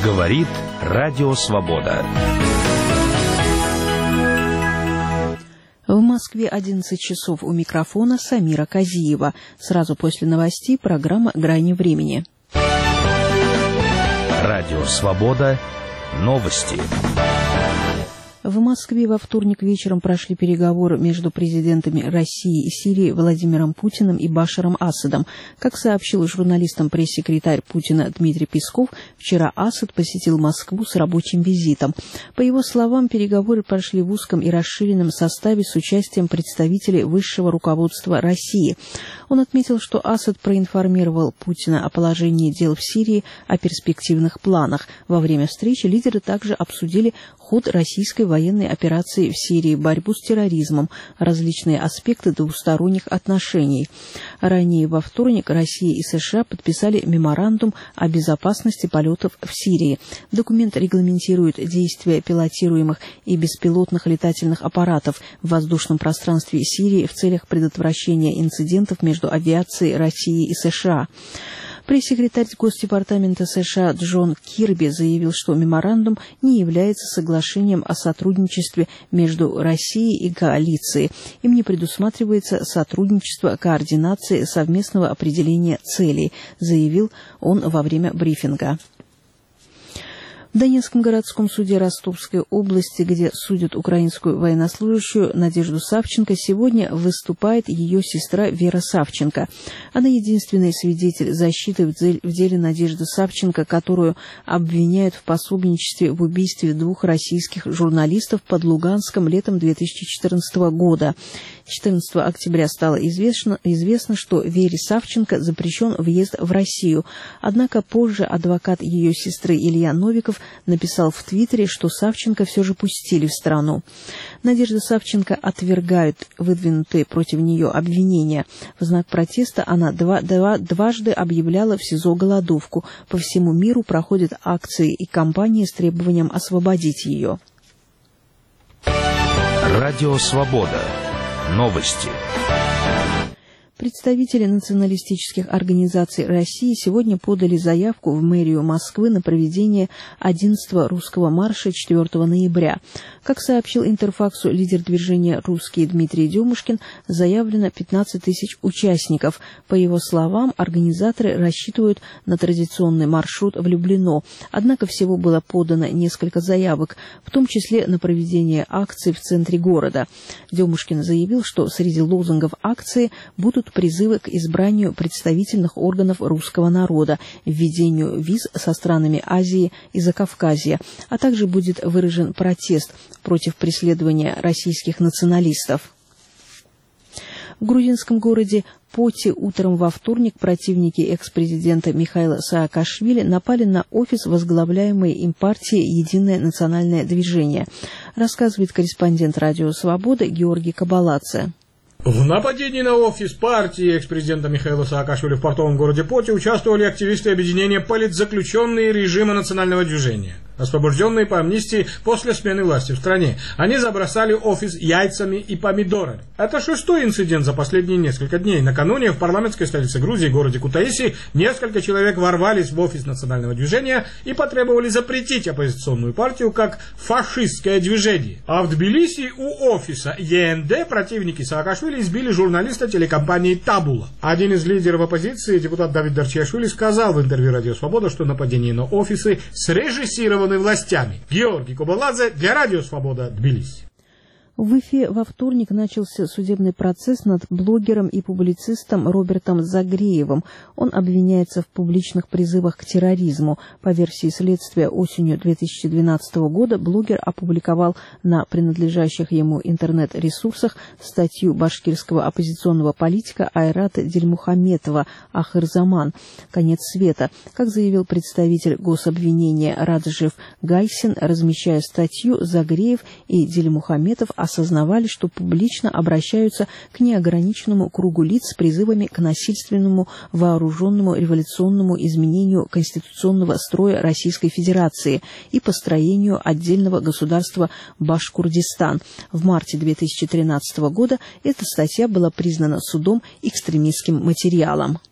Говорит Радио Свобода. В Москве 11 часов, у микрофона Самира Казиева. Сразу после новостей программа «Грани времени». Радио Свобода. Новости. В Москве во вторник вечером прошли переговоры между президентами России и Сирии Владимиром Путиным и Башаром Асадом. Как сообщил журналистам пресс-секретарь Путина Дмитрий Песков, вчера Асад посетил Москву с рабочим визитом. По его словам, переговоры прошли в узком и расширенном составе с участием представителей высшего руководства России. Он отметил, что Асад проинформировал Путина о положении дел в Сирии, о перспективных планах. Во время встречи лидеры также обсудили ход российской военной операции в Сирии, борьбу с терроризмом, различные аспекты двусторонних отношений. Ранее во вторник Россия и США подписали меморандум о безопасности полетов в Сирии. Документ регламентирует действия пилотируемых и беспилотных летательных аппаратов в воздушном пространстве Сирии в целях предотвращения инцидентов между авиацией России и США. Пресс-секретарь Госдепартамента США Джон Кирби заявил, что меморандум не является соглашением о сотрудничестве между Россией и коалицией. Им не предусматривается сотрудничество, координации, совместного определения целей, заявил он во время брифинга. В Донецком городском суде Ростовской области, где судят украинскую военнослужащую Надежду Савченко, сегодня выступает ее сестра Вера Савченко. Она единственный свидетель защиты в деле Надежды Савченко, которую обвиняют в пособничестве в убийстве двух российских журналистов под Луганском летом 2014 года. 14 октября стало известно, что Вере Савченко запрещен въезд в Россию. Однако позже адвокат ее сестры Илья Новиков написал в Твиттере, что Савченко все же пустили в страну. Надежда Савченко отвергает выдвинутые против нее обвинения. В знак протеста она дважды объявляла в СИЗО голодовку. По всему миру проходят акции и кампании с требованием освободить ее. Радио Свобода. Новости. Представители националистических организаций России сегодня подали заявку в мэрию Москвы на проведение 11-го русского марша 4 ноября. Как сообщил Интерфаксу лидер движения «Русские» Дмитрий Демушкин, заявлено 15 тысяч участников. По его словам, организаторы рассчитывают на традиционный маршрут в Люблино. Однако всего было подано несколько заявок, в том числе на проведение акций в центре города. Демушкин заявил, что среди лозунгов акции будут призывы к избранию представительных органов русского народа, введению виз со странами Азии и Закавказья, а также будет выражен протест против преследования российских националистов. В грузинском городе Поти утром во вторник противники экс-президента Михаила Саакашвили напали на офис возглавляемой им партии «Единое национальное движение», рассказывает корреспондент «Радио Свобода» Георгий Кабаладзе. В нападении на офис партии экс-президента Михаила Саакашвили в портовом городе Поти участвовали активисты объединения «Политзаключенные режима национального движения», освобожденные по амнистии после смены власти в стране. Они забросали офис яйцами и помидорами. Это шестой инцидент за последние несколько дней. Накануне в парламентской столице Грузии, городе Кутаиси, несколько человек ворвались в офис национального движения и потребовали запретить оппозиционную партию как фашистское движение. А в Тбилиси у офиса ЕНД противники Саакашвили избили журналиста телекомпании «Табула». Один из лидеров оппозиции, депутат Давид Дарчиашвили, сказал в интервью «Радио Свобода», что нападения на офисы срежиссированы властями. Георгий Кабаладзе для Радио Свобода, Тбилиси. В Уфе во вторник начался судебный процесс над блогером и публицистом Робертом Загреевым. Он обвиняется в публичных призывах к терроризму. По версии следствия, осенью 2012 года блогер опубликовал на принадлежащих ему интернет-ресурсах статью башкирского оппозиционного политика Айрата Дильмухаметова «Ахыр-Заман. Конец света». Как заявил представитель гособвинения Раджев Гайсин, размещая статью, Загреев и Дильмухаметов осознавали, что публично обращаются к неограниченному кругу лиц с призывами к насильственному вооруженному революционному изменению конституционного строя Российской Федерации и построению отдельного государства Башкортостан. В марте 2013 года эта статья была признана судом экстремистским материалом.